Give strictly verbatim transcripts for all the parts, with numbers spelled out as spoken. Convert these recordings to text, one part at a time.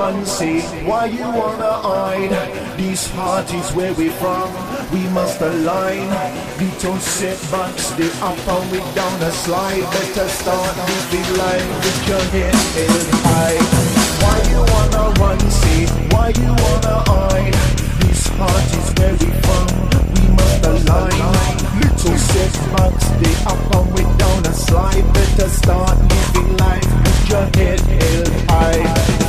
run, say, why you wanna hide? These parties where we from, we must align. Little setbacks, they up and we down a slide. Better start living life with your head held high. Why you wanna run, say, why you wanna hide? These parties where we from, we must align. Little setbacks, they up and we down a slide. Better start living life with your head held high.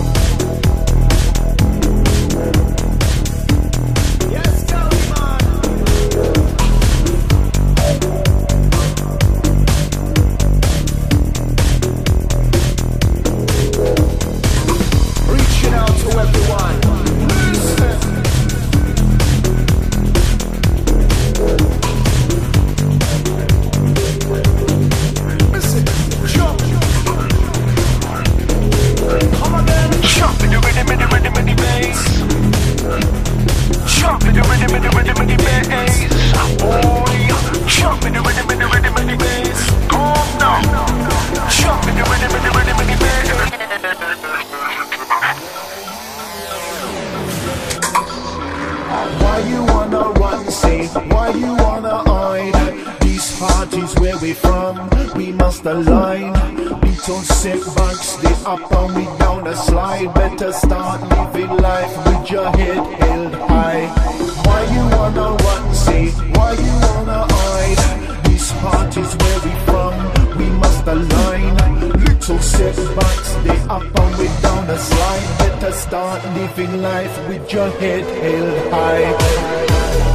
Why you wanna run, say, why you wanna hide? These parties where we from, we must align. Little setbacks, they up and we down a slide. Better start living life with your head held high. Why you wanna run, say, why you wanna hide? These parties where we from, we must align. Little setbacks, they up and we down a slide. Better start living life with your head held high.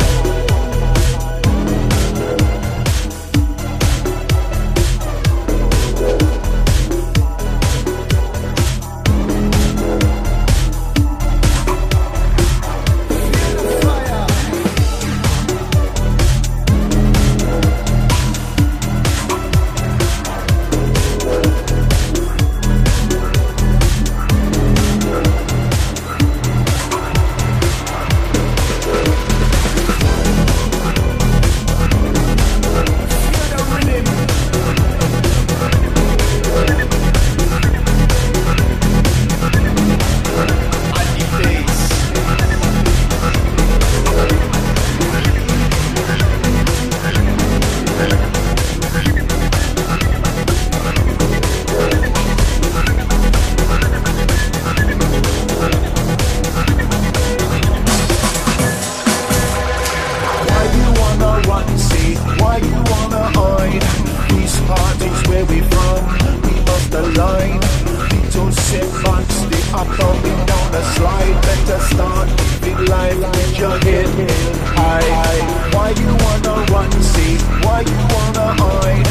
Why you wanna hide? These parties where we from, we must align. Little setbacks, they up and we down a slide. Better start living life with your head held high. Why you wanna run, see? Why you wanna hide?